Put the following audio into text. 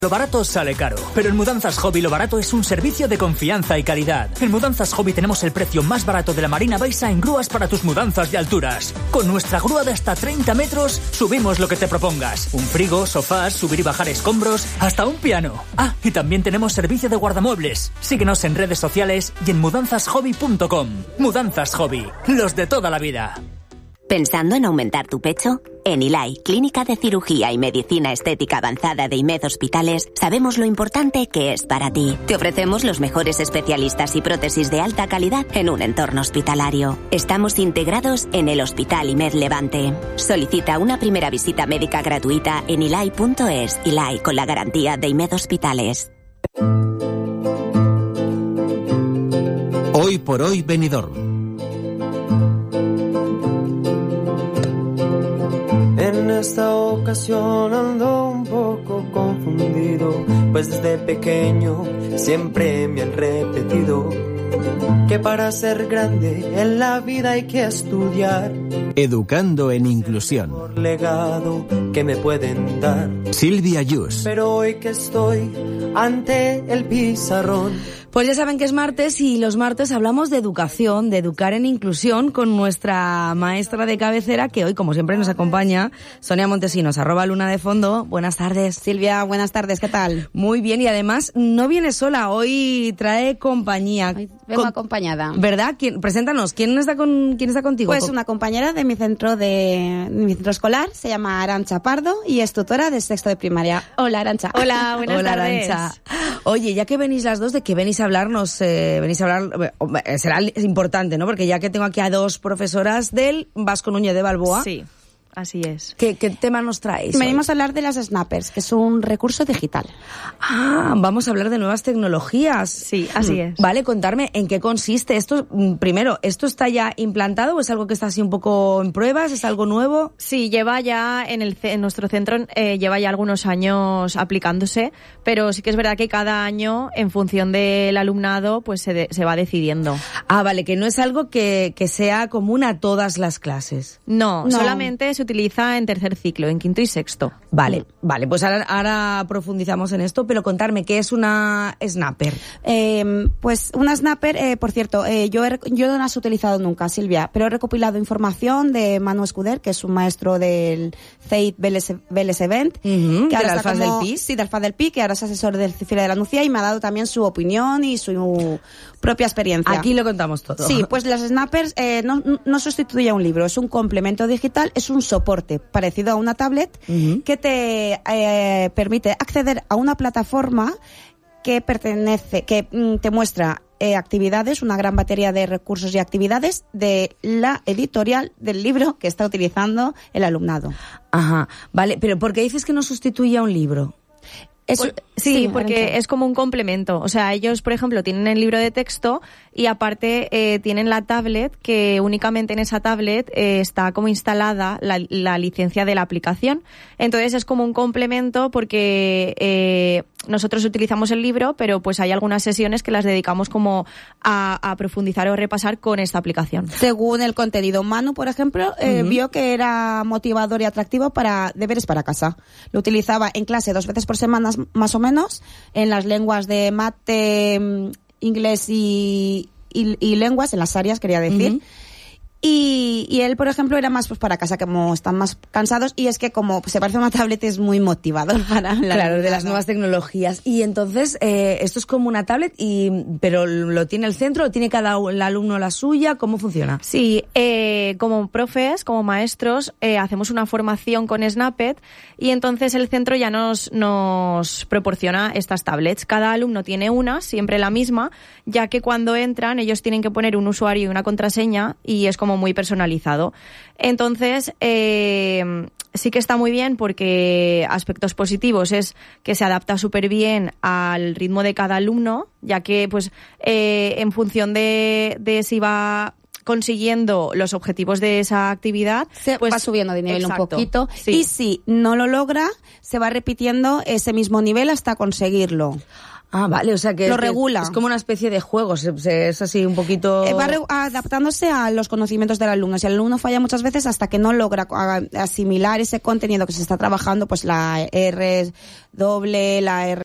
Lo barato sale caro, pero en Mudanzas Hobby lo barato es un servicio de confianza y calidad. En Mudanzas Hobby tenemos el precio más barato de la Marina Baixa en grúas para tus mudanzas de alturas. Con nuestra grúa de hasta 30 metros, subimos lo que te propongas. Un frigo, sofás, subir y bajar escombros, hasta un piano. Ah, y también tenemos servicio de guardamuebles. Síguenos en redes sociales y en mudanzashobby.com. Mudanzas Hobby, los de toda la vida. ¿Pensando en aumentar tu pecho? En Ilai, Clínica de Cirugía y Medicina Estética Avanzada de IMED Hospitales, sabemos lo importante que es para ti. Te ofrecemos los mejores especialistas y prótesis de alta calidad en un entorno hospitalario. Estamos integrados en el Hospital IMED Levante. Solicita una primera visita médica gratuita en ilai.es. Ilai, con la garantía de IMED Hospitales. Hoy por hoy, Benidorm. En esta ocasión ando un poco confundido, pues desde pequeño siempre me han repetido que para ser grande en la vida hay que estudiar. Educando en inclusión. Por legado que me pueden dar. Silvia Yus. Pero hoy que estoy ante el pizarrón. Pues ya saben que es martes y los martes hablamos de educación, de educar en inclusión con nuestra maestra de cabecera que hoy, como siempre, nos acompaña, Sonia Montesinos, @LunaDeFondo. Buenas tardes. Silvia, buenas tardes, ¿qué tal? Muy bien, y además no viene sola, hoy trae compañía. Hoy vengo acompañada. ¿Verdad? Preséntanos, ¿quién está contigo? Pues una compañera de mi centro escolar, se llama Arantxa Pardo y es tutora de sexto de primaria. Hola, Arantxa. Hola, buenas tardes. Arantxa. Oye, ya que venís las dos, ¿de qué venís a hablarnos? Venís a hablar, será importante, ¿no? Porque ya que tengo aquí a dos profesoras del Vasco Núñez de Balboa. Sí, así es. ¿Qué tema nos traéis? Venimos a hablar de las snappers, que es un recurso digital. Ah, vamos a hablar de nuevas tecnologías. Sí, así es. Vale, contarme en qué consiste esto. Primero, ¿esto está ya implantado o es algo que está así un poco en pruebas? ¿Es algo nuevo? Sí, lleva ya en nuestro centro lleva ya algunos años aplicándose, pero sí que es verdad que cada año, en función del alumnado, pues se va decidiendo. Ah, vale, que no es algo que sea común a todas las clases. No, solamente se utiliza en tercer ciclo, en quinto y sexto. Vale, pues ahora profundizamos en esto, pero contarme, ¿qué es una snapper? Pues una snapper, por cierto, yo no las he utilizado nunca, Silvia, pero he recopilado información de Manu Escuder, que es un maestro del CEIT Vélez Event, que ahora del FAS del PI. Sí, del FAS del PI, que ahora es asesor del Cifre de la Nucía y me ha dado también su opinión y su propia experiencia. Aquí lo contamos todo. Sí, pues las snappers no sustituye a un libro, es un complemento digital, es un soporte parecido a una tablet que te permite acceder a una plataforma que te muestra actividades, una gran batería de recursos y actividades de la editorial del libro que está utilizando el alumnado. Ajá, vale, pero ¿por qué dices que no sustituye a un libro? Sí, porque es como un complemento. O sea, ellos, por ejemplo, tienen el libro de texto y aparte tienen la tablet, que únicamente en esa tablet está como instalada la licencia de la aplicación. Entonces es como un complemento porque nosotros utilizamos el libro, pero pues hay algunas sesiones que las dedicamos como a profundizar o repasar con esta aplicación. Según el contenido, Manu, por ejemplo, vio que era motivador y atractivo para deberes para casa. Lo utilizaba en clase 2 veces por semana, más o menos, en las lenguas de mate, inglés y lenguas, en las áreas, quería decir. Y él, por ejemplo, era más pues para casa, como están más cansados, y es que como se parece a una tablet es muy motivador para de las nuevas tecnologías. Y entonces, esto es como una tablet, pero ¿lo tiene el centro? ¿Lo tiene cada alumno la suya? ¿Cómo funciona? Sí, como profes, como maestros, hacemos una formación con Snappet y entonces el centro ya nos proporciona estas tablets. Cada alumno tiene una, siempre la misma, ya que cuando entran ellos tienen que poner un usuario y una contraseña y es como muy personalizado. Entonces, sí que está muy bien porque aspectos positivos es que se adapta súper bien al ritmo de cada alumno, ya que pues en función de si va consiguiendo los objetivos de esa actividad, pues va subiendo de nivel. Exacto, un poquito, sí. Y si no lo logra, se va repitiendo ese mismo nivel hasta conseguirlo. Ah, vale, o sea que lo regula. Es como una especie de juego, es así un poquito... Va adaptándose a los conocimientos del alumno. Si el alumno falla muchas veces hasta que no logra asimilar ese contenido que se está trabajando, pues la R doble, la R